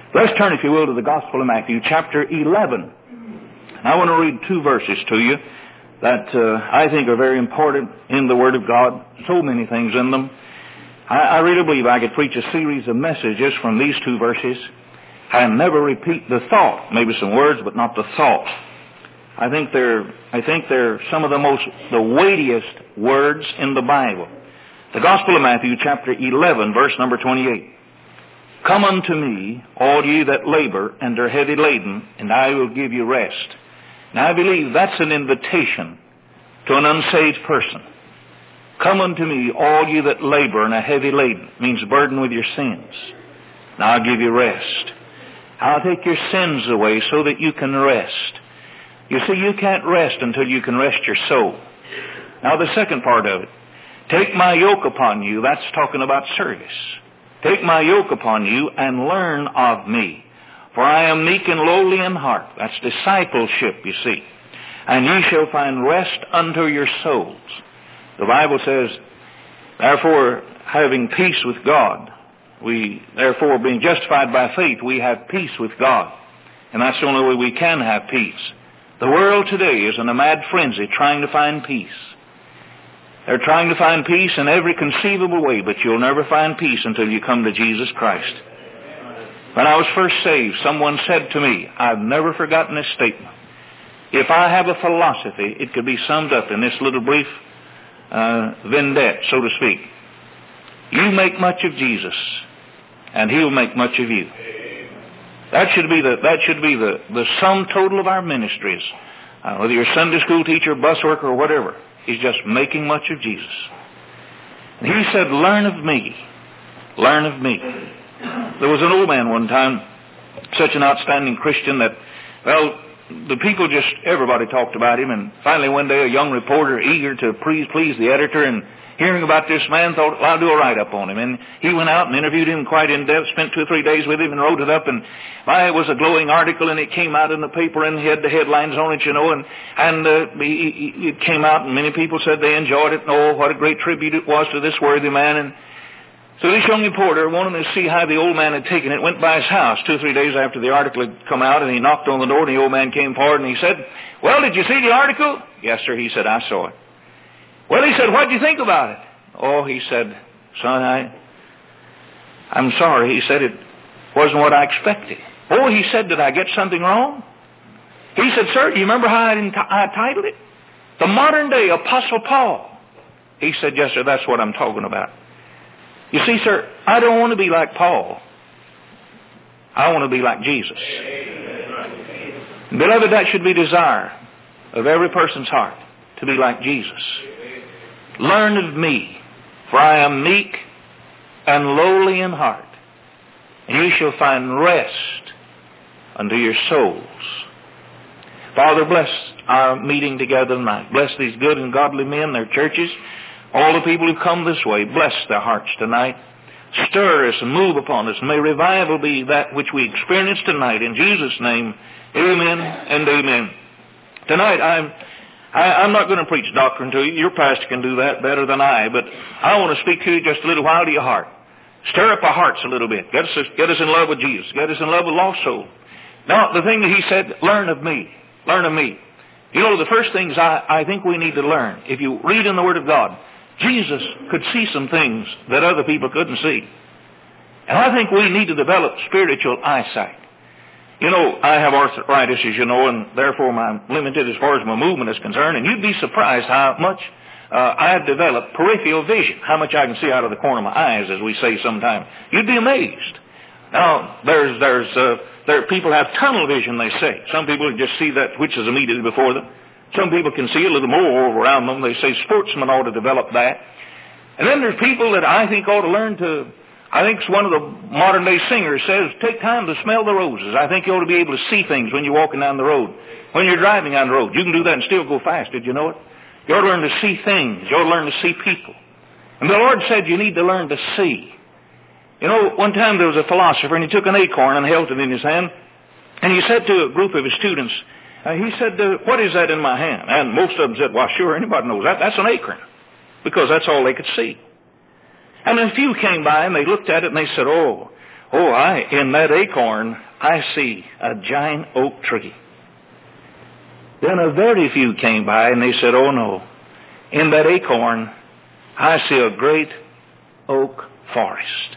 Let's turn, if you will, to the Gospel of Matthew, chapter 11. I want to read two verses to you that I think are very important in the Word of God. So many things in them. I really believe I could preach a series of messages from these two verses and never repeat the thought. Maybe some words, but not the thought. I think they're some of the weightiest words in the Bible. The Gospel of Matthew, chapter 11, verse number 28. Come unto me, all ye that labor and are heavy laden, and I will give you rest. Now I believe that's an invitation to an unsaved person. Come unto me, all ye that labor and are heavy laden. It means burdened with your sins. Now I'll give you rest. I'll take your sins away so that you can rest. You see, you can't rest until you can rest your soul. Now the second part of it. Take my yoke upon you. That's talking about service. Take my yoke upon you and learn of me. For I am meek and lowly in heart. That's discipleship, you see. And ye shall find rest unto your souls. The Bible says, therefore, having peace with God, therefore, being justified by faith, we have peace with God. And that's the only way we can have peace. The world today is in a mad frenzy trying to find peace. They're trying to find peace in every conceivable way, but you'll never find peace until you come to Jesus Christ. When I was first saved, someone said to me, I've never forgotten this statement. If I have a philosophy, it could be summed up in this little brief vignette, so to speak. You make much of Jesus, and He'll make much of you. That should be the sum total of our ministries. Whether you're a Sunday school teacher, bus worker, or whatever, He's just making much of Jesus. And He said, learn of me. Learn of me. There was an old man one time, such an outstanding Christian that, well, the people everybody talked about him, and finally one day a young reporter, eager to please the editor, and hearing about this man, thought, well, I'll do a write-up on him. And he went out and interviewed him quite in depth, spent 2 or 3 days with him and wrote it up. And it was a glowing article, and it came out in the paper, and he had the headlines on it, and it came out, and many people said they enjoyed it, and oh, what a great tribute it was to this worthy man. And so this young reporter wanted to see how the old man had taken it, went by his house 2 or 3 days after the article had come out, and he knocked on the door, and the old man came forward, and he said, well, did you see the article? Yes, sir. He said, I saw it. Well, he said, what did you think about it? Oh, he said, son, I'm sorry. He said, it wasn't what I expected. Oh, he said, did I get something wrong? He said, sir, do you remember how I titled it? The Modern Day Apostle Paul. He said, yes, sir, that's what I'm talking about. You see, sir, I don't want to be like Paul. I want to be like Jesus. Beloved, that should be desire of every person's heart, to be like Jesus. Learn of me, for I am meek and lowly in heart, and you shall find rest unto your souls. Father, bless our meeting together tonight. Bless these good and godly men, their churches, all the people who come this way. Bless their hearts tonight. Stir us and move upon us. May revival be that which we experience tonight. In Jesus' name, amen and amen. Tonight, I'm not going to preach doctrine to you. Your pastor can do that better than I. But I want to speak to you just a little while to your heart. Stir up our hearts a little bit. Get us in love with Jesus. Get us in love with lost soul. Now, the thing that he said, learn of me. Learn of me. You know, the first things I think we need to learn, if you read in the Word of God, Jesus could see some things that other people couldn't see. And I think we need to develop spiritual eyesight. You know, I have arthritis, as you know, and therefore I'm limited as far as my movement is concerned. And you'd be surprised how much I have developed peripheral vision, how much I can see out of the corner of my eyes, as we say sometimes. You'd be amazed. Now, people have tunnel vision, they say. Some people can just see that which is immediately before them. Some people can see a little more around them. They say sportsmen ought to develop that. And then there's people that I think ought to learn to, I think one of the modern day singers says, take time to smell the roses. I think you ought to be able to see things when you're walking down the road. When you're driving down the road, you can do that and still go fast. Did you know it? You ought to learn to see things. You ought to learn to see people. And the Lord said you need to learn to see. You know, one time there was a philosopher, and he took an acorn and held it in his hand, and he said to a group of his students, he said, what is that in my hand? And most of them said, well, sure, anybody knows that. That's an acorn, because that's all they could see. And a few came by, and they looked at it, and they said, oh, In that acorn, I see a giant oak tree. Then a very few came by and they said, oh no, in that acorn, I see a great oak forest.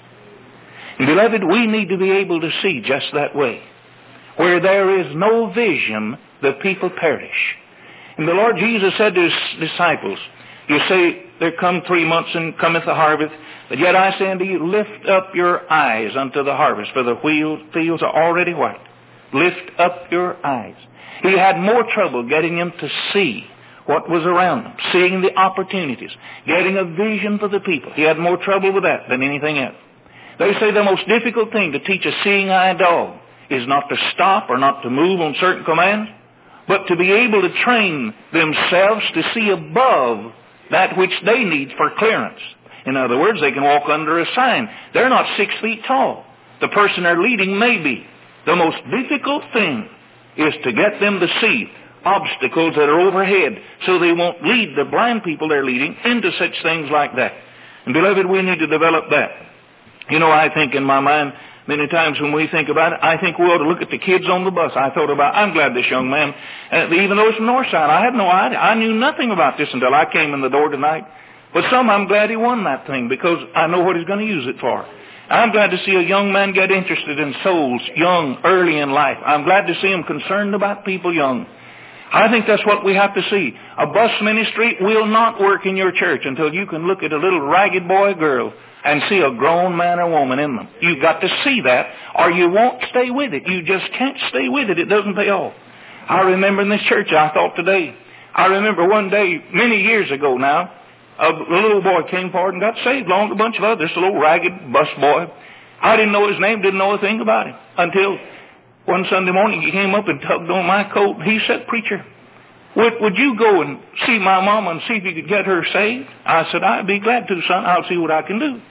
And beloved, we need to be able to see just that way. Where there is no vision, the people perish. And the Lord Jesus said to His disciples, you say, there come 3 months and cometh the harvest, but yet I say unto you, lift up your eyes unto the harvest, for the fields are already white. Lift up your eyes. He had more trouble getting them to see what was around them, seeing the opportunities, getting a vision for the people. He had more trouble with that than anything else. They say the most difficult thing to teach a seeing-eye dog is not to stop or not to move on certain commands, but to be able to train themselves to see above that which they need for clearance. In other words, they can walk under a sign. They're not 6 feet tall. The person they're leading may be. The most difficult thing is to get them to see obstacles that are overhead so they won't lead the blind people they're leading into such things like that. And beloved, we need to develop that. You know, I think in my mind, many times when we think about it, I think we ought to look at the kids on the bus. I thought about, I'm glad this young man, even though it's from Northside, I had no idea. I knew nothing about this until I came in the door tonight. But I'm glad he won that thing because I know what he's going to use it for. I'm glad to see a young man get interested in souls young, early in life. I'm glad to see him concerned about people young. I think that's what we have to see. A bus ministry will not work in your church until you can look at a little ragged boy or girl and see a grown man or woman in them. You've got to see that, or you won't stay with it. You just can't stay with it. It doesn't pay off. I remember in this church, I thought today, I remember one day, many years ago now, a little boy came forward and got saved along with a bunch of others, a little ragged bus boy. I didn't know his name, didn't know a thing about him, until one Sunday morning he came up and tugged on my coat. He said, preacher, would you go and see my mama and see if you could get her saved? I said, I'd be glad to, son. I'll see what I can do.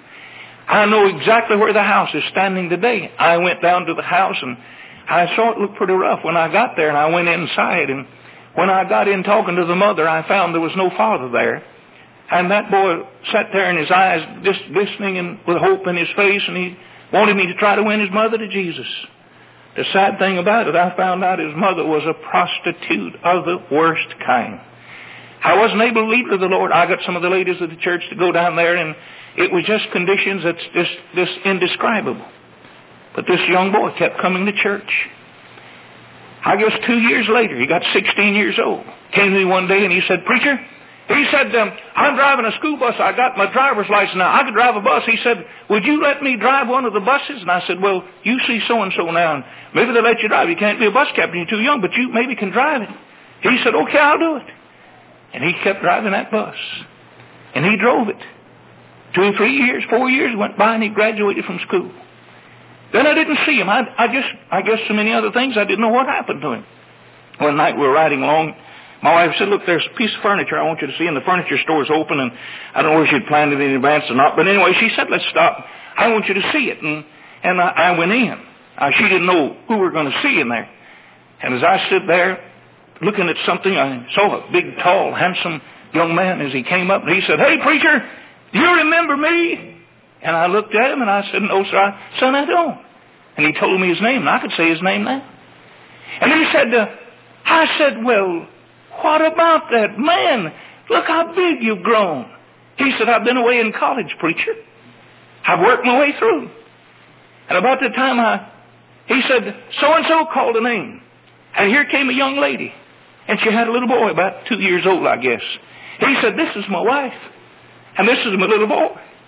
I know exactly where the house is standing today. I went down to the house and I saw it look pretty rough when I got there, and I went inside, and when I got in talking to the mother, I found there was no father there. And that boy sat there and his eyes just glistening and with hope in his face, and he wanted me to try to win his mother to Jesus. The sad thing about it, I found out his mother was a prostitute of the worst kind. I wasn't able to lead her to the Lord. I got some of the ladies of the church to go down there, and it was just conditions that's just indescribable. But this young boy kept coming to church. I guess 2 years later, he got 16 years old. Came to me one day and he said, preacher, he said, I'm driving a school bus. I got my driver's license now. I could drive a bus. He said, would you let me drive one of the buses? And I said, well, you see so-and-so now, and maybe they'll let you drive. You can't be a bus captain. You're too young, but you maybe can drive it. He said, okay, I'll do it. And he kept driving that bus. And he drove it. 2 or 3 years, 4 years went by, and he graduated from school. Then I didn't see him. I guess so many other things, I didn't know what happened to him. One night we were riding along. My wife said, look, there's a piece of furniture I want you to see, and the furniture store's open, and I don't know if she'd planned it in advance or not, but anyway, she said, let's stop. I want you to see it. And I went in. She didn't know who we were going to see in there. And as I stood there looking at something, I saw a big, tall, handsome young man as he came up, and he said, hey, preacher, do you remember me? And I looked at him, and I said, no, sir, son, I don't. And he told me his name, and I could say his name now. And he said, I said, well, what about that? Man, look how big you've grown. He said, I've been away in college, preacher. I've worked my way through. And about the time he said, so-and-so called a name. And here came a young lady. And she had a little boy, about 2 years old, I guess. He said, this is my wife. And this is my little boy.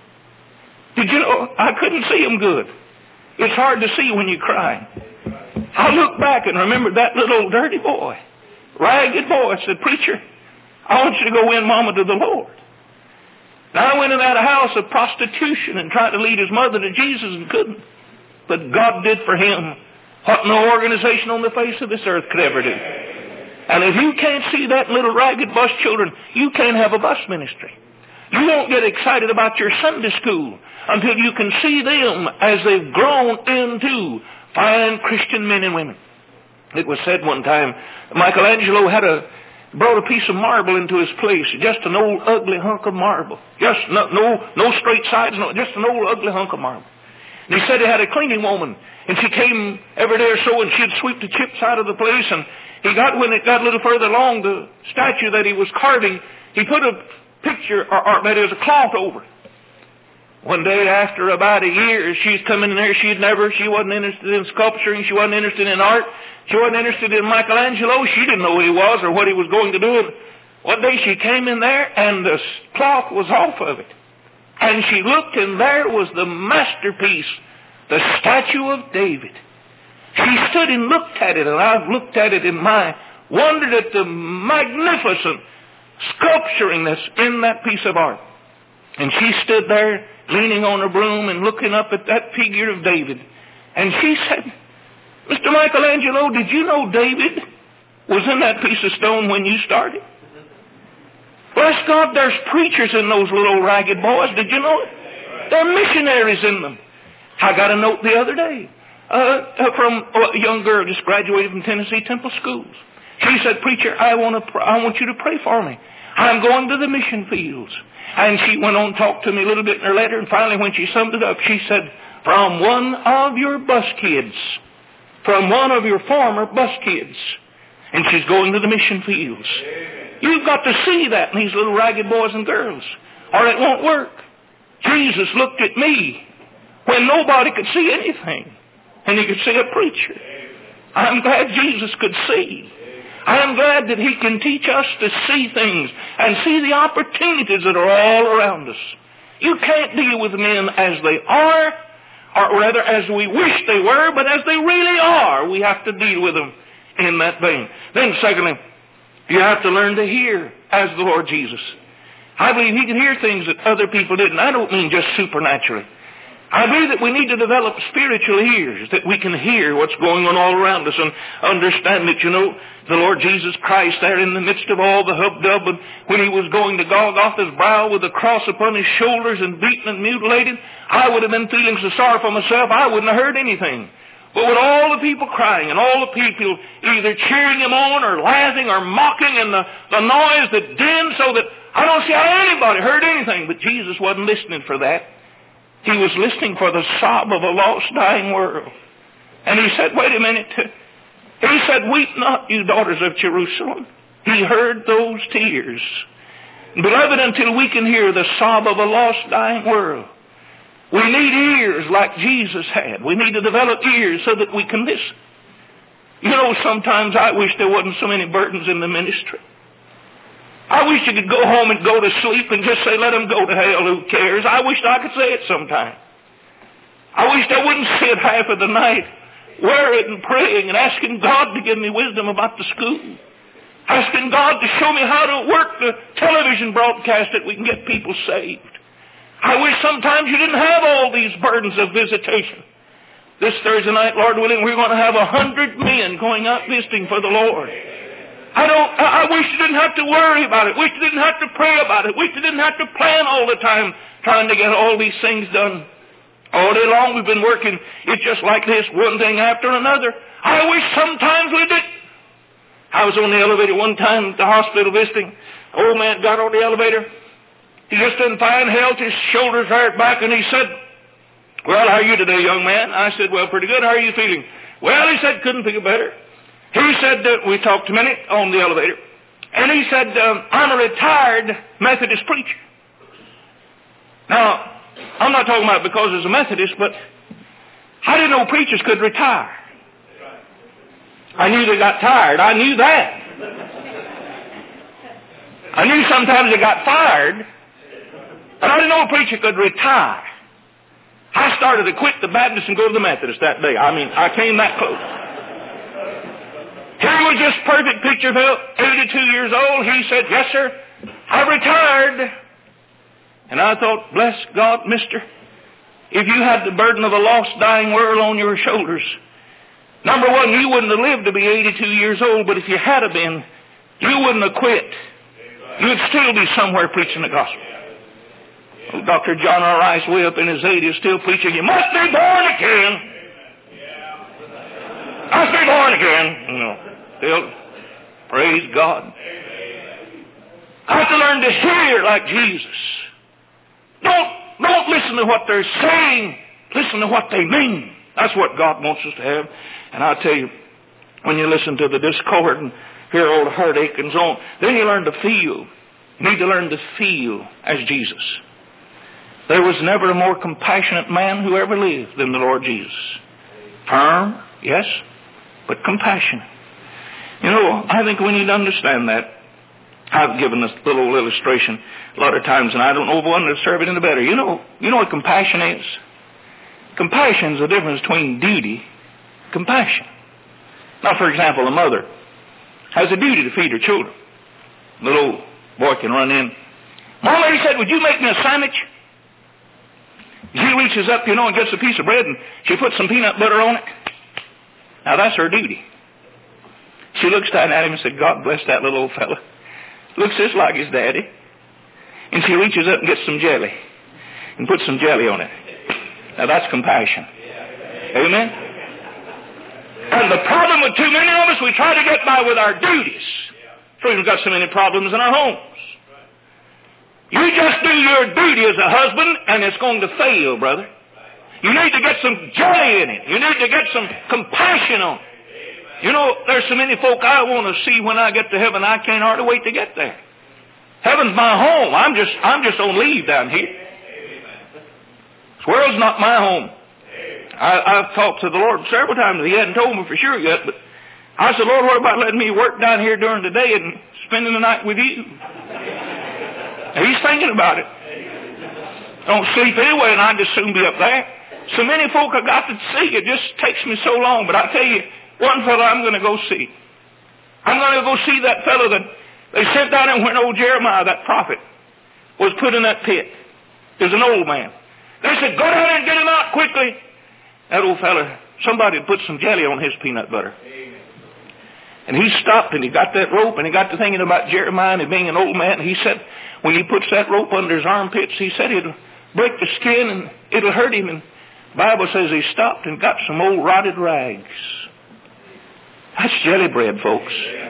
Did you know, I couldn't see him good. It's hard to see when you cry. I looked back and remembered that little dirty boy. Ragged boy. I said, preacher, I want you to go win mama to the Lord. Now I went in that house of prostitution and tried to lead his mother to Jesus and couldn't. But God did for him what no organization on the face of this earth could ever do. And if you can't see that little ragged bus children, you can't have a bus ministry. You won't get excited about your Sunday school until you can see them as they've grown into fine Christian men and women. It was said one time, Michelangelo brought a piece of marble into his place, just an old ugly hunk of marble. Just no straight sides, just an old ugly hunk of marble. And he said he had a cleaning woman, and she came every day or so, and she'd sweep the chips out of the place. And when it got a little further along, the statue that he was carving, he put a picture, or that is, a cloth over it. One day, after about a year, she's coming in there. She wasn't interested in sculpturing. She wasn't interested in art. She wasn't interested in Michelangelo. She didn't know who he was or what he was going to do. And one day she came in there, and the cloth was off of it. And she looked, and there was the masterpiece, the statue of David. She stood and looked at it, and I've looked at it wondered at the magnificent sculpturing that's in that piece of art. And she stood there, leaning on her broom and looking up at that figure of David. And she said, Mr. Michelangelo, did you know David was in that piece of stone when you started? Bless God, there's preachers in those little ragged boys. Did you know it? There are missionaries in them. I got a note the other day from a young girl just graduated from Tennessee Temple Schools. She said, Preacher, I want you to pray for me. I'm going to the mission fields. And she went on and talked to me a little bit in her letter, and finally when she summed it up, she said, from one of your bus kids, from one of your former bus kids. And she's going to the mission fields. You've got to see that in these little ragged boys and girls, or it won't work. Jesus looked at me when nobody could see anything, and he could see a preacher. I'm glad Jesus could see. I am glad that he can teach us to see things and see the opportunities that are all around us. You can't deal with men as they are, or rather as we wish they were, but as they really are. We have to deal with them in that vein. Then secondly, you have to learn to hear as the Lord Jesus. I believe he can hear things that other people didn't. I don't mean just supernaturally. I believe that we need to develop spiritual ears, that we can hear what's going on all around us and understand that, the Lord Jesus Christ there in the midst of all the hubdub, and when he was going to Golgotha's brow with the cross upon his shoulders and beaten and mutilated, I would have been feeling so sorry for myself, I wouldn't have heard anything. But with all the people crying and all the people either cheering him on or laughing or mocking and the noise, the din, so that I don't see how anybody heard anything. But Jesus wasn't listening for that. He was listening for the sob of a lost, dying world. And he said, wait a minute. He said, weep not, you daughters of Jerusalem. He heard those tears. Beloved, until we can hear the sob of a lost, dying world, we need ears like Jesus had. We need to develop ears so that we can listen. Sometimes I wish there wasn't so many burdens in the ministry. I wish you could go home and go to sleep and just say, let them go to hell, who cares? I wish I could say it sometime. I wish I wouldn't sit half of the night worried and praying and asking God to give me wisdom about the school. Asking God to show me how to work the television broadcast that we can get people saved. I wish sometimes you didn't have all these burdens of visitation. This Thursday night, Lord willing, we're going to have 100 men going out visiting for the Lord. I wish you didn't have to worry about it. Wish you didn't have to pray about it. Wish you didn't have to plan all the time trying to get all these things done. All day long we've been working. It's just like this, one thing after another. I wish sometimes we did. I was on the elevator one time at the hospital visiting. Old man got on the elevator. He just in fine health, his shoulders hurt back, and he said, well, how are you today, young man? I said, well, pretty good. How are you feeling? Well, he said, couldn't feel better. He said, we talked a minute on the elevator, and he said, I'm a retired Methodist preacher. Now, I'm not talking about because he's a Methodist, but I didn't know preachers could retire. I knew they got tired. I knew that. I knew sometimes they got fired, but I didn't know a preacher could retire. I started to quit the Baptist and go to the Methodist that day. I came that close. Here was this perfect picture of 82 years old. He said, yes, sir, I've retired. And I thought, bless God, mister, if you had the burden of a lost, dying world on your shoulders, number one, you wouldn't have lived to be 82 years old, but if you had been, you wouldn't have quit. You'd still be somewhere preaching the gospel. Oh, Dr. John R. Rice, way up in his 80s, still preaching, you must be born again. Must be born again. Still, praise God. I have to learn to hear like Jesus. Don't listen to what they're saying. Listen to what they mean. That's what God wants us to have. And I'll tell you, when you listen to the discord and hear all the heartache and so on, then you learn to feel. You need to learn to feel as Jesus. There was never a more compassionate man who ever lived than the Lord Jesus. Firm, yes, but compassionate. You know, I think we need to understand that. I've given this little illustration a lot of times, and I don't know of one to serve it any better. You know what compassion is? Compassion is the difference between duty and compassion. Now, for example, a mother has a duty to feed her children. The little boy can run in. Mom, lady said, would you make me a sandwich? She reaches up, and gets a piece of bread, and she puts some peanut butter on it. Now, that's her duty. She looks down at him and said, God bless that little old fella. Looks just like his daddy. And she reaches up and gets some jelly and puts some jelly on it. Now, that's compassion. Amen? And the problem with too many of us, we try to get by with our duties. So we've got so many problems in our homes. You just do your duty as a husband, and it's going to fail, brother. You need to get some joy in it. You need to get some compassion on it. There's so many folk I want to see when I get to heaven, I can't hardly wait to get there. Heaven's my home. I'm just on leave down here. This world's not my home. I've talked to the Lord several times. He hadn't told me for sure yet, but I said, Lord, what about letting me work down here during the day and spending the night with you? And he's thinking about it. Don't sleep anyway, and I'd just soon be up there. So many folk I got to see. It just takes me so long. But I tell you, one fellow I'm going to go see. I'm going to go see that fellow that they sent down there when old Jeremiah, that prophet, was put in that pit. There's an old man. They said, go down there and get him out quickly. That old fellow, somebody put some jelly on his peanut butter. And he stopped and he got that rope and he got to thinking about Jeremiah and being an old man. And he said, when he puts that rope under his armpits, he said it'll break the skin and it'll hurt him. And the Bible says he stopped and got some old rotted rags. That's jelly bread, folks.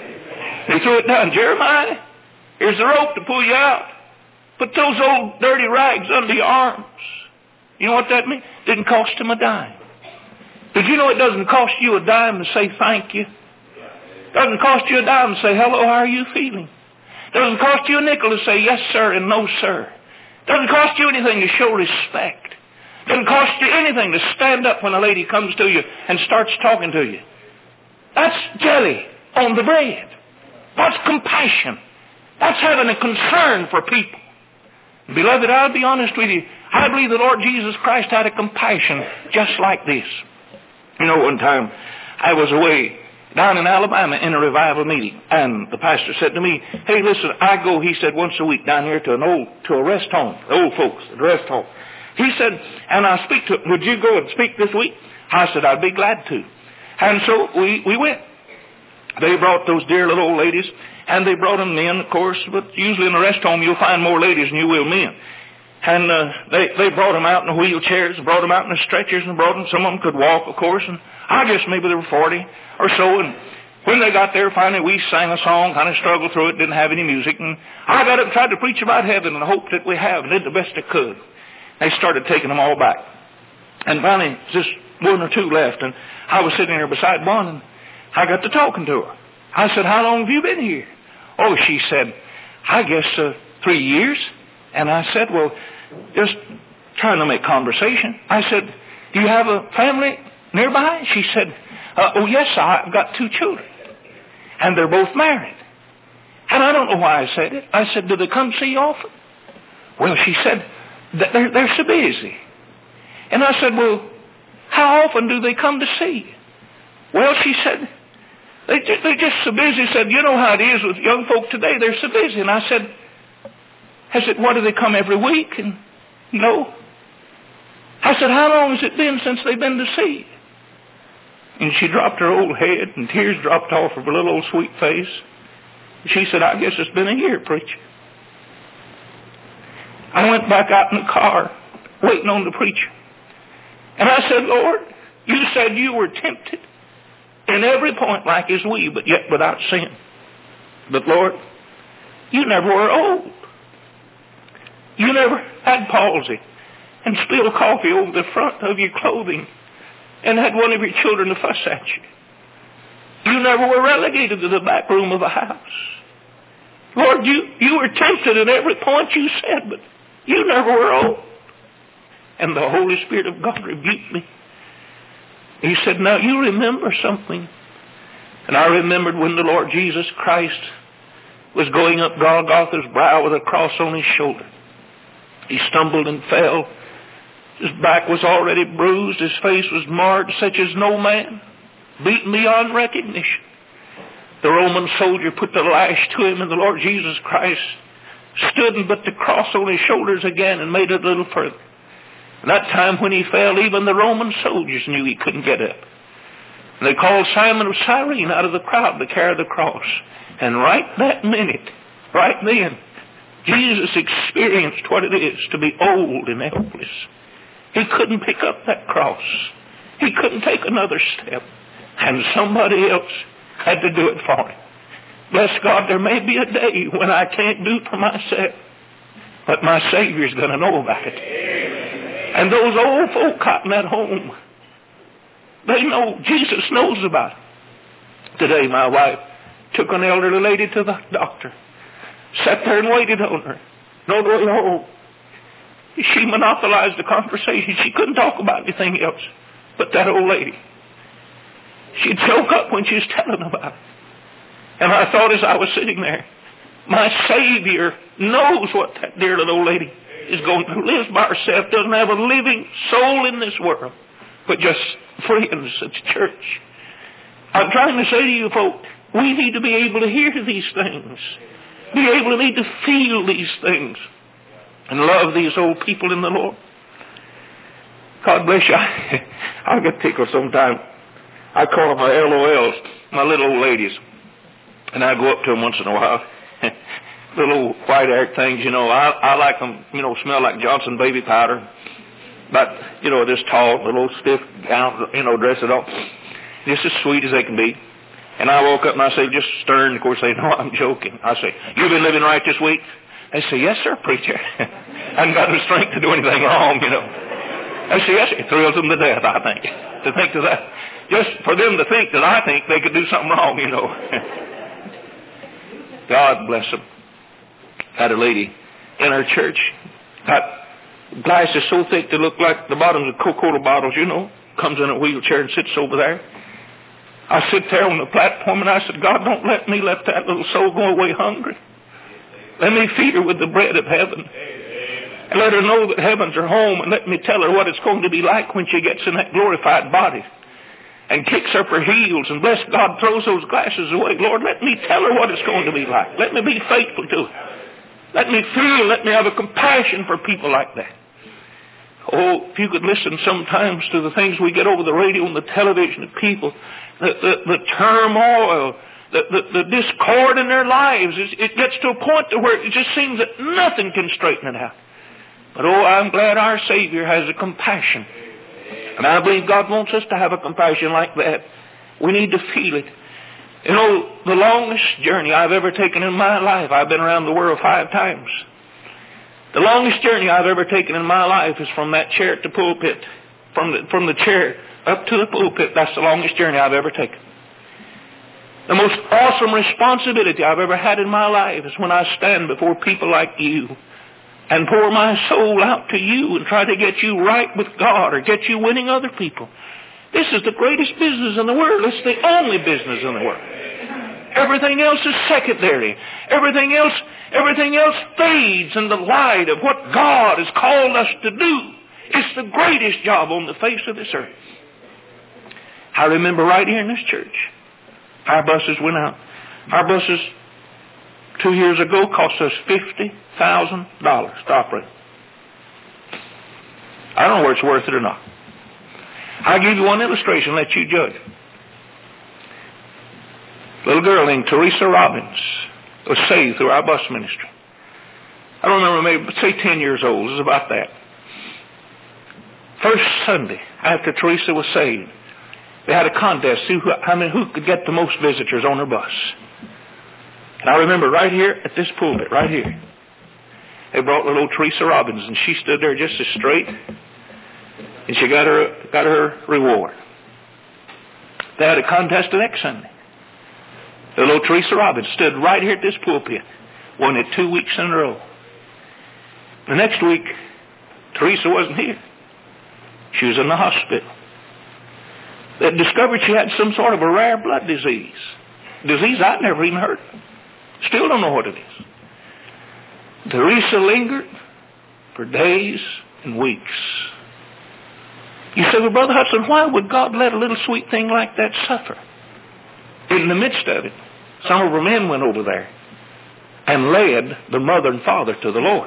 He threw it down. Jeremiah, here's the rope to pull you out. Put those old dirty rags under your arms. You know what that means? Didn't cost him a dime. Did you know it doesn't cost you a dime to say thank you? Doesn't cost you a dime to say, hello, how are you feeling? Doesn't cost you a nickel to say yes, sir, and no, sir. Doesn't cost you anything to show respect. Doesn't cost you anything to stand up when a lady comes to you and starts talking to you. That's jelly on the bread. That's compassion. That's having a concern for people. Beloved, I'll be honest with you. I believe the Lord Jesus Christ had a compassion just like this. One time I was away down in Alabama in a revival meeting, and the pastor said to me, hey, listen, I go, he said, once a week down here to a rest home, the old folks, the rest home. He said, and I speak to, would you go and speak this week? I said, I'd be glad to. And so we went. They brought those dear little old ladies, and they brought them men, of course, but usually in a rest home you'll find more ladies than you will men. And they brought them out in the wheelchairs, brought them out in the stretchers, and brought them. Some of them could walk, of course, and I guess maybe there were 40 or so. And when they got there, finally we sang a song, kind of struggled through it, didn't have any music. And I got up and tried to preach about heaven and hoped that we have, and did the best I could. They started taking them all back. And finally, just one or two left, and I was sitting there beside one, and I got to talking to her. I said, how long have you been here? Oh, she said, I guess 3 years. And I said, well, just trying to make conversation. I said, do you have a family nearby? She said, oh, yes, I've got 2 children. And they're both married. And I don't know why I said it. I said, do they come see you often? Well, she said, they're so busy. And I said, well, how often do they come to see you? Well, she said, they're just so busy. Said, you know how it is with young folk today. They're so busy. And I said, what, do they come every week? And no. I said, how long has it been since they've been to see you? And she dropped her old head, and tears dropped off of her little old sweet face. She said, I guess it's been a year, preacher. I went back out in the car, waiting on the preacher. And I said, Lord, you said you were tempted in every point like as we, but yet without sin. But Lord, you never were old. You never had palsy. and spill coffee over the front of your clothing and had one of your children to fuss at you. You never were relegated to the back room of a house. Lord, you were tempted at every point you said, but you never were old. And the Holy Spirit of God rebuked me. He said, now you remember something. And I remembered when the Lord Jesus Christ was going up Golgotha's brow with a cross on his shoulder. He stumbled and fell. His back was already bruised. His face was marred such as no man, beaten beyond recognition. The Roman soldier put the lash to him, and the Lord Jesus Christ stood and put the cross on his shoulders again and made it a little further. And that time when he fell, even the Roman soldiers knew he couldn't get up. And they called Simon of Cyrene out of the crowd to carry the cross. And right that minute, right then, Jesus experienced what it is to be old and helpless. He couldn't pick up that cross. He couldn't take another step. And somebody else had to do it for him. Bless God, there may be a day when I can't do it for myself, but my Savior's going to know about it. And those old folk cotton at home, they know, Jesus knows about it. Today my wife took an elderly lady to the doctor, sat there and waited on her. No way home. She monopolized the conversation. She couldn't talk about anything else but that old lady. She'd choke up when she was telling about it. And I thought as I was sitting there, my Savior knows what that dear little old lady is going through. Lives by herself, doesn't have a living soul in this world, but just friends at church. I'm trying to say to you folk, we need to be able to hear these things, be able to need to feel these things, and love these old people in the Lord. God bless you. I get tickled sometimes. I call them my LOLs, my little old ladies. And I go up to them once in a while. Little white-haired things, I like them, smell like Johnson baby powder. But, just tall, little stiff gown, dress it up. Just as sweet as they can be. And I woke up and I say, just stern. Of course, they know I'm joking. I say, you been living right this week? They say, yes, sir, preacher. I haven't got the strength to do anything wrong, I say, yes, it thrills them to death, I think. To think of that. Just for them to think that I think they could do something wrong, God bless them. Had a lady in her church, got glasses so thick they look like the bottoms of Coca-Cola bottles, comes in a wheelchair and sits over there. I sit there on the platform and I said, God, don't let me let that little soul go away hungry. Let me feed her with the bread of heaven. And let her know that heaven's her home, and let me tell her what it's going to be like when she gets in that glorified body. And kicks up her heels and bless God, throws those glasses away. Lord, let me tell her what it's going to be like. Let me be faithful to her. Let me feel, let me have a compassion for people like that. Oh, if you could listen sometimes to the things we get over the radio and the television of people, the turmoil, the discord in their lives, it gets to a point to where it just seems that nothing can straighten it out. But oh, I'm glad our Savior has a compassion. And I believe God wants us to have a compassion like that. We need to feel it. The longest journey I've ever taken in my life, I've been around the world 5 times. The longest journey I've ever taken in my life is from that chair to the pulpit. From the chair up to the pulpit, that's the longest journey I've ever taken. The most awesome responsibility I've ever had in my life is when I stand before people like you and pour my soul out to you and try to get you right with God or get you winning other people. This is the greatest business in the world. It's the only business in the world. Everything else is secondary. Everything else fades in the light of what God has called us to do. It's the greatest job on the face of this earth. I remember right here in this church, our buses went out. Our buses 2 years ago cost us $50,000 to operate. I don't know whether it's worth it or not. I'll give you one illustration and let you judge. A little girl named Teresa Robbins was saved through our bus ministry. I don't remember, maybe say 10 years old. It was about that. First Sunday after Teresa was saved, they had a contest to see who could get the most visitors on her bus. And I remember right here at this pulpit, right here. they brought little Teresa Robbins, and she stood there just as straight, and she got her reward. They had a contest the next Sunday. The little Teresa Robbins stood right here at this pulpit, won it 2 weeks in a row. The next week, Teresa wasn't here. She was in the hospital. They discovered she had some sort of a rare blood disease. Disease I'd never even heard of. Still don't know what it is. Teresa lingered for days and weeks. You say, well, Brother Hudson, why would God let a little sweet thing like that suffer? In the midst of it, some of her men went over there and led the mother and father to the Lord.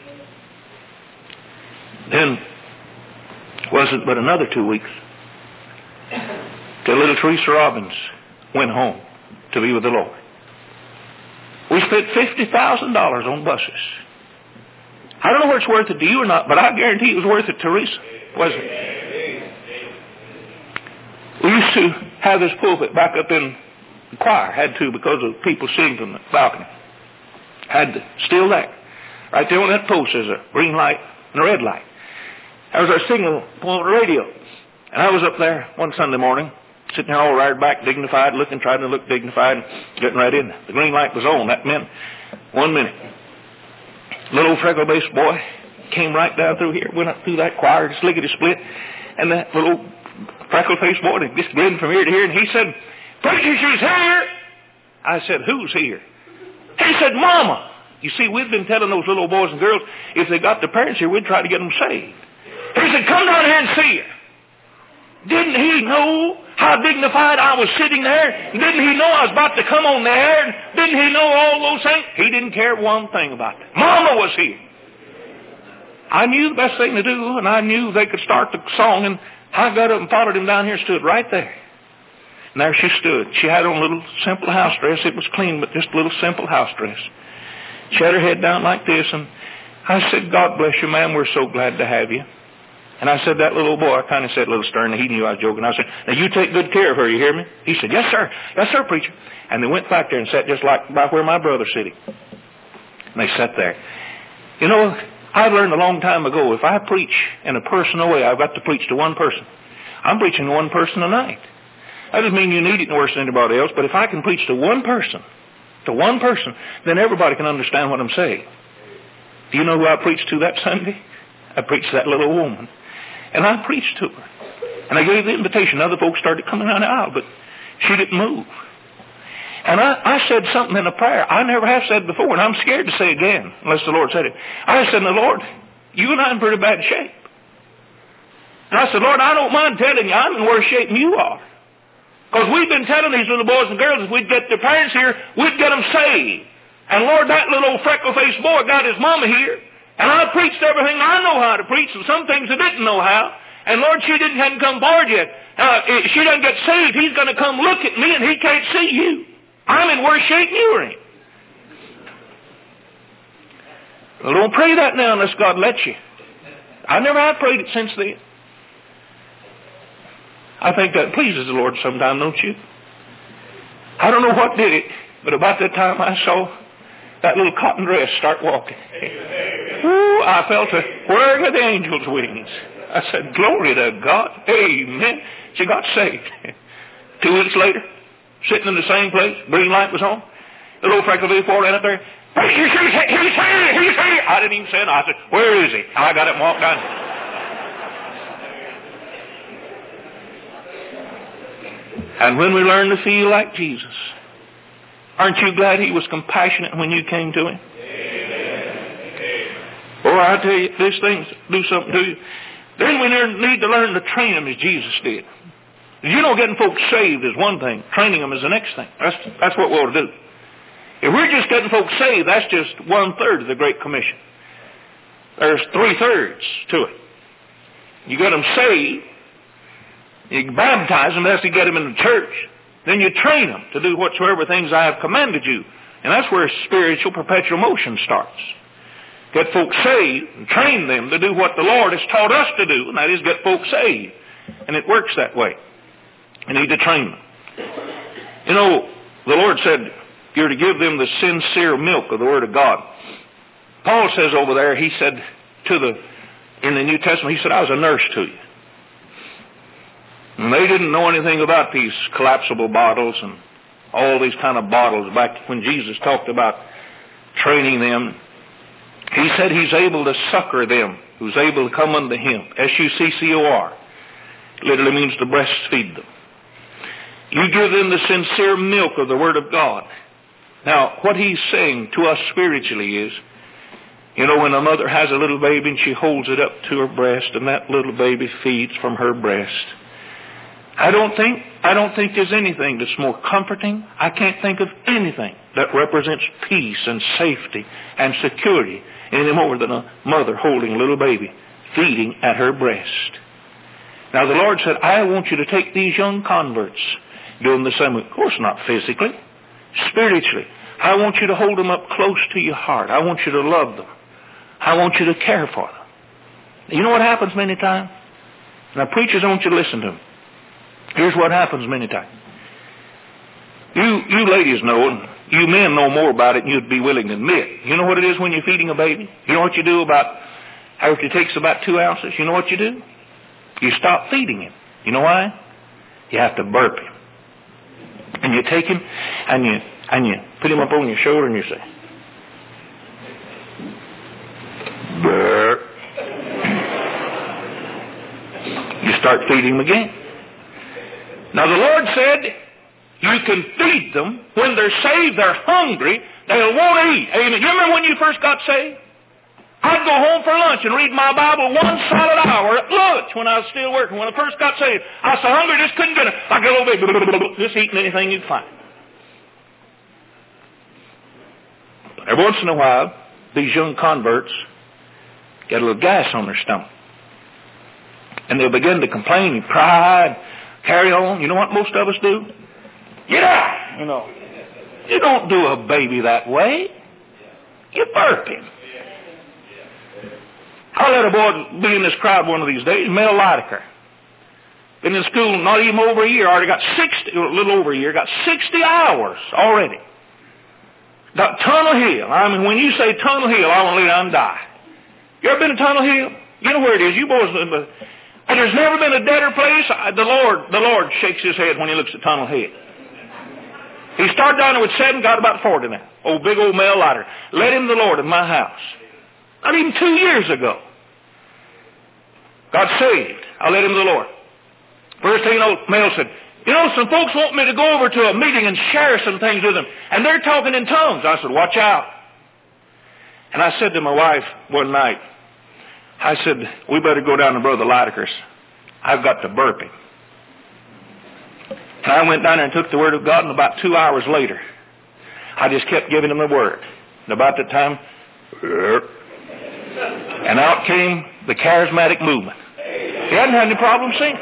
Then, wasn't but another 2 weeks till little Teresa Robbins went home to be with the Lord. We spent $50,000 on buses. I don't know whether it's worth it to you or not, but I guarantee it was worth it to Teresa, wasn't it? We used to have this pulpit back up in the choir. Had to because of people singing from the balcony. Had to. Still there. Right there on that post there's a green light and a red light. That was our signal on the radio. And I was up there one Sunday morning, sitting there all right back, dignified, trying to look dignified, getting right in. The green light was on. That meant 1 minute. Little freckle-faced boy came right down through here, went up through that choir, just lickety-split, and that little freckle-faced boy just grinned from ear to ear, and he said, "Preacher, she's here!" I said, "Who's here?" He said, "Mama." You see, we've been telling those little boys and girls, if they got their parents here, we'd try to get them saved. He said, "Come down here and see her." Didn't he know how dignified I was sitting there? Didn't he know I was about to come on the air? Didn't he know all those things? He didn't care one thing about that. Mama was here. I knew the best thing to do, and I knew they could start the song, and I got up and followed him down here and stood right there. And there she stood. She had on a little simple house dress. It was clean, but just a little simple house dress. She had her head down like this, and I said, "God bless you, ma'am. We're so glad to have you." And I said, that little boy, I kind of said a little stern, and he knew I was joking. I said, "Now you take good care of her, you hear me?" He said, "Yes, sir. Yes, sir, preacher." And they went back there and sat just like by where my brother's sitting. And they sat there. You know, I learned a long time ago, if I preach in a personal way, I've got to preach to one person. I'm preaching to one person tonight. That doesn't mean you need it worse than anybody else, but if I can preach to one person, then everybody can understand what I'm saying. Do you know who I preached to that Sunday? I preached to that little woman. And I preached to her. And I gave the invitation. Other folks started coming down the aisle, but she didn't move. And I said something in a prayer I never have said before, and I'm scared to say again, unless the Lord said it. I said, "The Lord, you and I are in pretty bad shape." And I said, "Lord, I don't mind telling you, I'm in worse shape than you are. Because we've been telling these little boys and girls if we'd get their parents here, we'd get them saved. And Lord, that little old freckle-faced boy got his mama here. And I preached everything I know how to preach, and some things I didn't know how. And Lord, she hadn't come forward yet. If she doesn't get saved, he's going to come look at me, and he can't see you. I'm in worse shape than you are in." Well, don't pray that now unless God lets you. I never have prayed it since then. I think that pleases the Lord sometime, don't you? I don't know what did it, but about that time I saw that little cotton dress start walking. Ooh, I felt a whirring of the angels' wings. I said, "Glory to God. Amen." She got saved. 2 weeks later, sitting in the same place, green light was on. The little freckle-faced boy ran up there. "He's here. I didn't even say it. I said, "Where is he?" I got up and walked down. And when we learn to feel like Jesus, aren't you glad he was compassionate when you came to him? Oh, I tell you, these things do something to you. Then we need to learn to train them as Jesus did. You know, getting folks saved is one thing. Training them is the next thing. That's what we ought to do. If we're just getting folks saved, that's just 1/3 of the Great Commission. There's 3/3 to it. You get them saved, you baptize them, that's to get them in the church. Then you train them to do whatsoever things I have commanded you. And that's where spiritual perpetual motion starts. Get folks saved and train them to do what the Lord has taught us to do, and that is get folks saved. And it works that way. You need to train them. You know, the Lord said you're to give them the sincere milk of the Word of God. Paul says over there, he said in the New Testament, he said, I was a nurse to you. And they didn't know anything about these collapsible bottles and all these kind of bottles. Back when Jesus talked about training them, he said he's able to succor them, who's able to come unto him. S-U-C-C-O-R. Literally means to breastfeed them. You give them the sincere milk of the Word of God. Now, what he's saying to us spiritually is, when a mother has a little baby and she holds it up to her breast and that little baby feeds from her breast, I don't think there's anything that's more comforting. I can't think of anything that represents peace and safety and security any more than a mother holding a little baby, feeding at her breast. Now the Lord said, I want you to take these young converts, do them the same way. Of course not physically, spiritually. I want you to hold them up close to your heart. I want you to love them. I want you to care for them. You know what happens many times? Now preachers, I want you to listen to them. Here's what happens many times. You ladies know, and you men know more about it than you'd be willing to admit. You know what it is when you're feeding a baby? You know what you do after it takes about 2 ounces? You know what you do? You stop feeding him. You know why? You have to burp him. And you take him and you put him up on your shoulder and you say, burp. You start feeding him again. Now the Lord said, you can feed them. When they're saved, they're hungry. They'll want to eat. Amen. You remember when you first got saved? I'd go home for lunch and read my Bible 1 solid hour at lunch when I was still working. When I first got saved, I was so hungry, just couldn't get it. Like a little baby, just eating anything you'd find. But every once in a while, these young converts get a little gas on their stomach. And they'll begin to complain and cry and carry on. You know what most of us do? Get out! You don't do a baby that way. You burp him. I'll let a boy be in this crowd one of these days, Mel Lydecker. Been in school not even over a year, already got a little over a year, got 60 hours already. Got Tunnel Hill. I mean, when you say Tunnel Hill, I want to lay down and die. You ever been to Tunnel Hill? You know where it is. You boys, and there's never been a deader place. The Lord shakes his head when he looks at Tunnel Hill. He started down there with 7, got about 40 now. Big old Mel Lydecker. Led him the Lord in my house. Not even 2 years ago. Got saved. I led him to the Lord. First thing you know, Mel said, some folks want me to go over to a meeting and share some things with them. And they're talking in tongues. I said, watch out. And I said to my wife one night, I said, we better go down to Brother Lydecker's. I've got to burp him. And I went down there and took the Word of God, and about 2 hours later, I just kept giving him the Word. And about that time, and out came the charismatic movement. He hadn't had any problem since.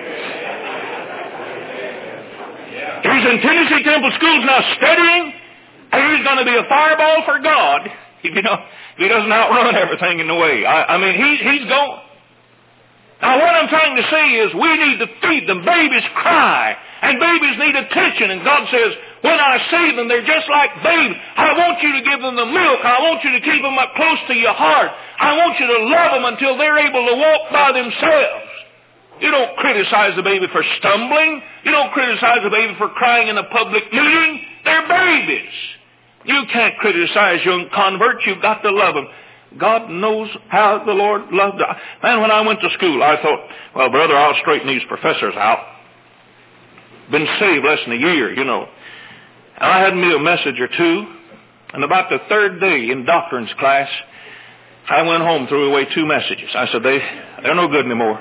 He's in Tennessee Temple Schools now studying, and he's going to be a fireball for God if he doesn't outrun everything in the way. I mean, he's going. Now, what I'm trying to say is we need to feed them. Babies cry, and babies need attention, and God says, when I save them, they're just like babies. I want you to give them the milk. I want you to keep them up close to your heart. I want you to love them until they're able to walk by themselves. You don't criticize the baby for stumbling. You don't criticize the baby for crying in a public meeting. They're babies. You can't criticize young converts. You've got to love them. God knows how the Lord loved them. Man, when I went to school, I thought, well, brother, I'll straighten these professors out. Been saved less than a year, And I had me a message or two. And about the 3rd day in doctrines class, I went home, threw away 2 messages. I said, they're no good anymore.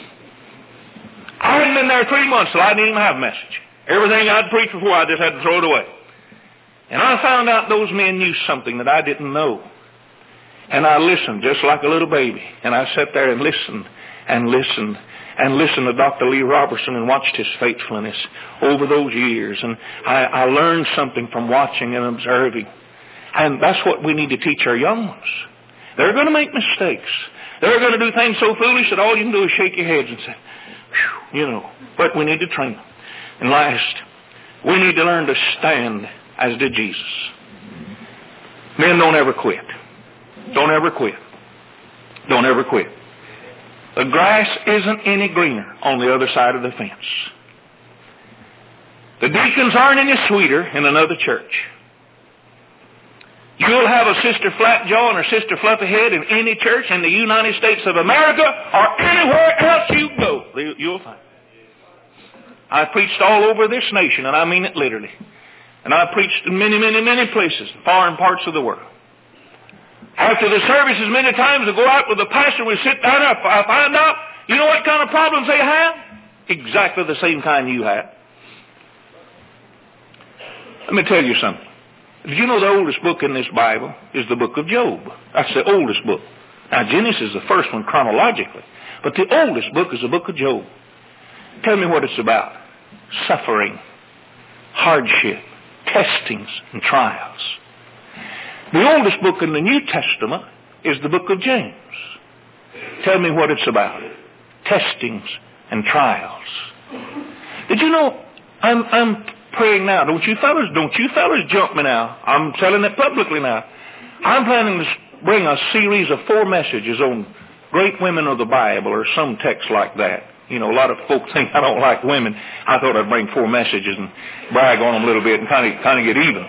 I hadn't been there 3 months, so I didn't even have a message. Everything I'd preached before, I just had to throw it away. And I found out those men knew something that I didn't know. And I listened just like a little baby. And I sat there and listened and listened and listened to Dr. Lee Robertson and watched his faithfulness over those years. And I learned something from watching and observing. And that's what we need to teach our young ones. They're going to make mistakes. They're going to do things so foolish that all you can do is shake your heads and say, whew, But we need to train them. And last, we need to learn to stand as did Jesus. Men don't ever quit. Don't ever quit. Don't ever quit. The grass isn't any greener on the other side of the fence. The deacons aren't any sweeter in another church. You'll have a Sister Flatjaw and a Sister Fluffyhead in any church in the United States of America or anywhere else you go. You'll find. I've preached all over this nation, and I mean it literally. And I've preached in many, many, many places, foreign parts of the world. After the services, many times I go out with the pastor, we sit down, I find out, you know what kind of problems they have? Exactly the same kind you have. Let me tell you something. Did you know the oldest book in this Bible is the book of Job? That's the oldest book. Now, Genesis is the first one chronologically. But the oldest book is the book of Job. Tell me what it's about. Suffering, hardship, testings, and trials. The oldest book in the New Testament is the book of James. Tell me what it's about. Testings and trials. Did you know, I'm praying now. Don't you fellas jump me now. I'm telling it publicly now. I'm planning to bring a series of 4 messages on great women of the Bible or some text like that. You know, a lot of folks think I don't like women. I thought I'd bring 4 messages and brag on them a little bit and kind of get even.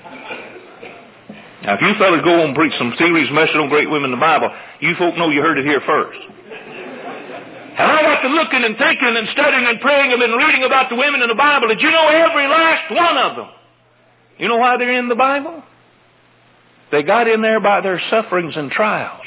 Now, if you fellas go and preach some series message on great women in the Bible, you folk know you heard it here first. And I got to looking and thinking and studying and praying and been reading about the women in the Bible. Did you know every last one of them? You know why they're in the Bible? They got in there by their sufferings and trials.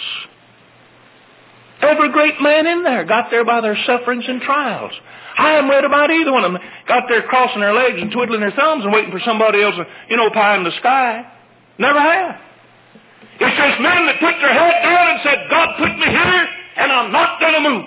Every great man in there got there by their sufferings and trials. I haven't read about either one of them. Got there crossing their legs and twiddling their thumbs and waiting for somebody else, pie in the sky. Never have. It's just men that put their head down and said, God put me here and I'm not going to move.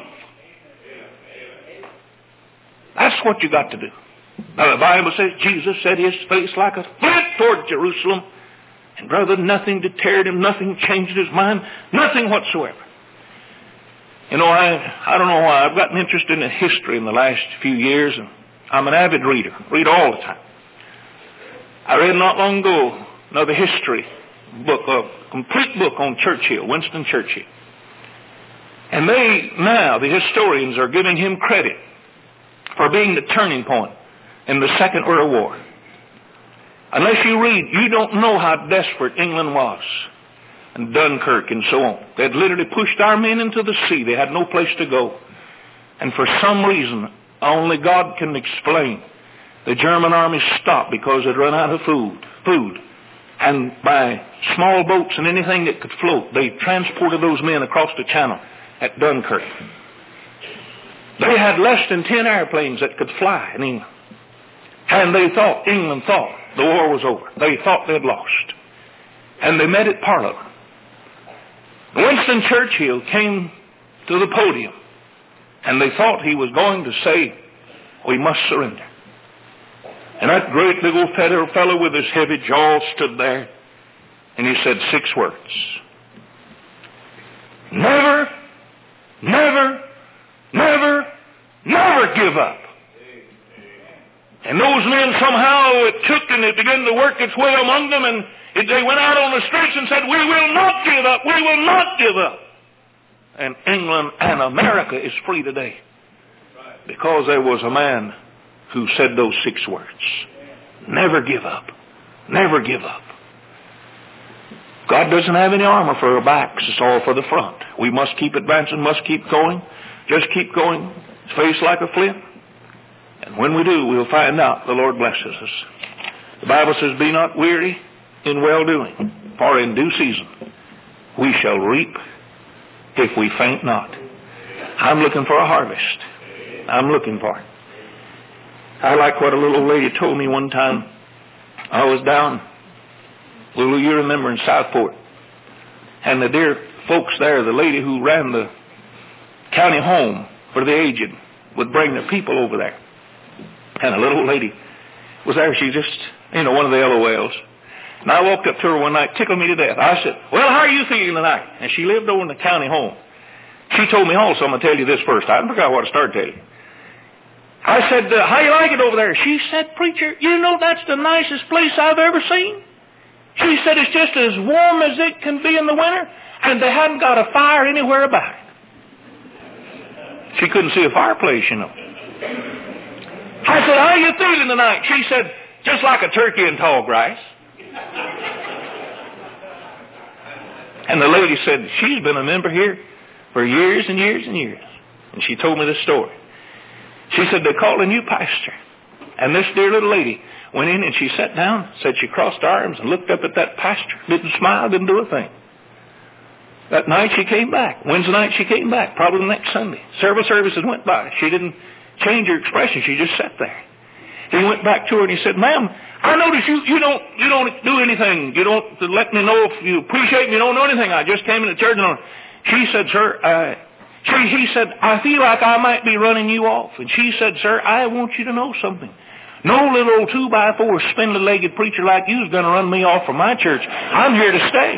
That's what you got to do. Now the Bible says Jesus set his face like a flint toward Jerusalem. And brother, nothing deterred him, nothing changed his mind, nothing whatsoever. You know, I don't know why. I've gotten interested in history in the last few years, and I'm an avid reader. Read all the time. I read not long ago another history book, a complete book on Churchill, Winston Churchill. And the historians are giving him credit for being the turning point in the Second World War. Unless you read, you don't know how desperate England was. And Dunkirk and so on. They had literally pushed our men into the sea. They had no place to go. And for some reason, only God can explain, the German army stopped because they'd run out of food. And by small boats and anything that could float, they transported those men across the channel at Dunkirk. They had less than 10 airplanes that could fly in England. And England thought the war was over. They thought they'd lost. And they met at Parliament. Winston Churchill came to the podium, and they thought he was going to say, we must surrender. And that great big old fellow with his heavy jaw stood there, and he said 6 words. Never, never, never, never give up. And those men somehow it took and it began to work its way among them, and they went out on the streets and said, we will not give up, we will not give up. And England and America is free today because there was a man who said those 6 words. Never give up. Never give up. God doesn't have any armor for our backs. It's all for the front. We must keep advancing, must keep going. Just keep going. Face like a flint. And when we do, we'll find out the Lord blesses us. The Bible says, be not weary in well-doing, for in due season we shall reap if we faint not. I'm looking for a harvest. I'm looking for it. I like what a little lady told me one time. I was down, you remember, in Southport. And the dear folks there, the lady who ran the county home for the aged, would bring the people over there. And a little lady was there. She just, one of the LOLs. And I walked up to her one night, tickled me to death. I said, well, how are you feeling tonight? And she lived over in the county home. She told me also, I'm going to tell you this first. I forgot what I started telling you. I said, how you like it over there? She said, preacher, that's the nicest place I've ever seen. She said, it's just as warm as it can be in the winter. and they hadn't got a fire anywhere about it. She couldn't see a fireplace, you know. I said, how are you feeling tonight? She said, just like a turkey in tall grass. And the lady said, she's been a member here for years and years and years. And she told me this story. She said, they called a new pastor. And this dear little lady went in and she sat down, said she crossed her arms and looked up at that pastor. Didn't smile, didn't do a thing. That night she came back. Wednesday night she came back, probably the next Sunday. Several services went by. She didn't change her expression. She just sat there. He went back to her and he said, ma'am, I notice you don't do anything. You don't let me know if you appreciate me. You don't know anything. I just came into church. And she said, sir, he said, I feel like I might be running you off. And she said, sir, I want you to know something. No little old 2x4 spindly-legged preacher like you is going to run me off from my church. I'm here to stay.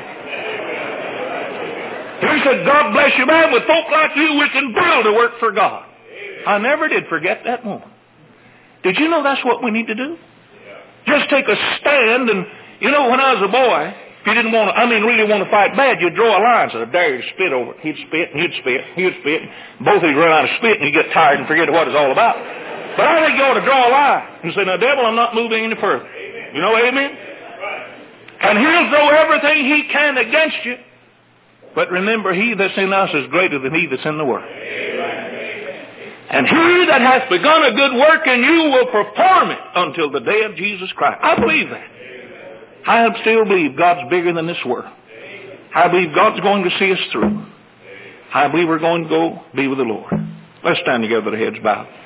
He said, God bless you, man. With folk like you, we can build a work for God. I never did forget that moment. Did you know that's what we need to do? Just take a stand. And, you know, when I was a boy, if you didn't want to, really want to fight bad, you'd draw a line. So I'd dare you to spit over it. He'd spit, and you'd spit, and you'd spit. Both of you run out of spit, and you get tired and forget what it's all about. But I think you ought to draw a line and say, now, devil, I'm not moving any further. You know, amen? And he'll throw everything he can against you. But remember, he that's in us is greater than he that's in the world. And he that hath begun a good work in you will perform it until the day of Jesus Christ. I believe that. I still believe God's bigger than this world. I believe God's going to see us through. I believe we're going to go be with the Lord. Let's stand together with our heads bowed.